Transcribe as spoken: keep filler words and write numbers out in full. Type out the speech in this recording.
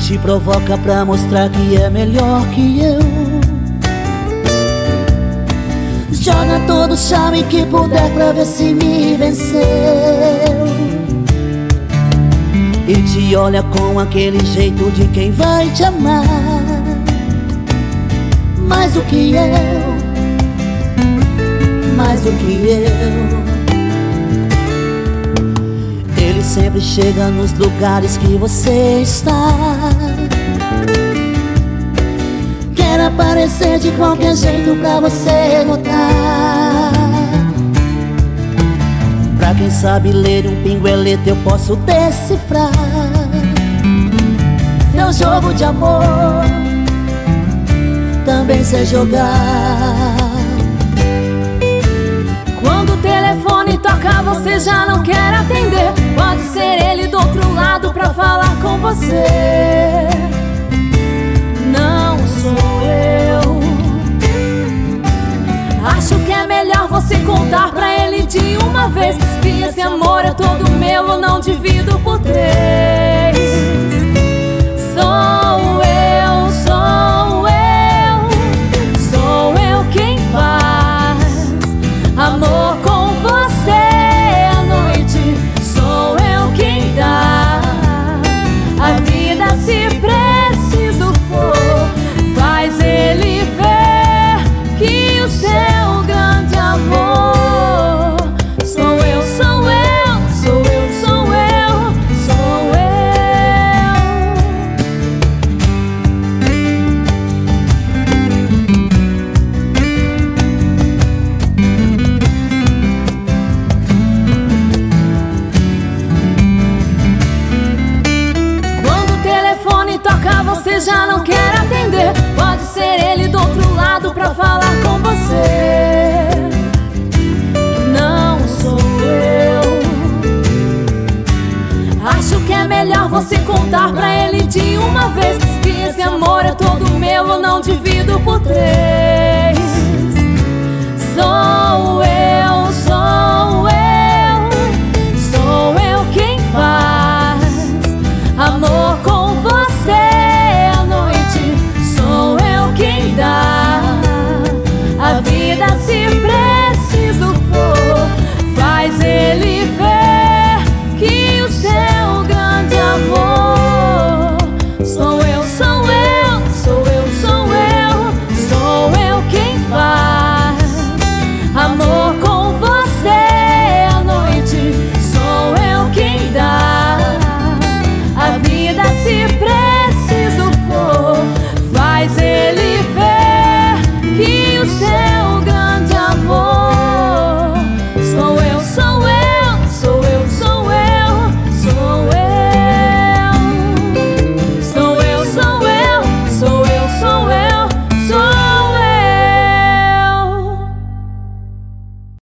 te provoca pra mostrar que é melhor que eu. Joga todo o charme que puder pra ver se me venceu. E te olha com aquele jeito de quem vai te amar mais do que eu, mais do que eu. Ele sempre chega nos lugares que você está, quer aparecer de qualquer jeito pra você notar. Pra quem sabe ler um pinguelete eu posso decifrar seu jogo de amor, também sei jogar. Quando o telefone toca você já não quer atender, pode ser ele do outro lado pra falar com você. Não sou eu. Acho que é melhor você contar pra ele de uma vez que esse amor é todo meu, eu não divido por três. Sou eu, sou eu, sou eu quem faz amor com você à noite. Sou eu quem dá a vida se preciso for. Faz ele ver que o seu grande amor sou eu, sou eu, sou eu, sou eu, sou eu. Quando o telefone toca você já não quer atender, pode ser ele do outro lado pra falar com você. Não sou eu. Acho que é melhor você contar pra ele de uma vez que esse amor é todo meu, eu não divido por três. Sou eu, sou eu, sou eu quem faz amor com você à noite. Sou eu quem dá a vida se preciso for. Faz ele ver que o seu grande amor sou eu.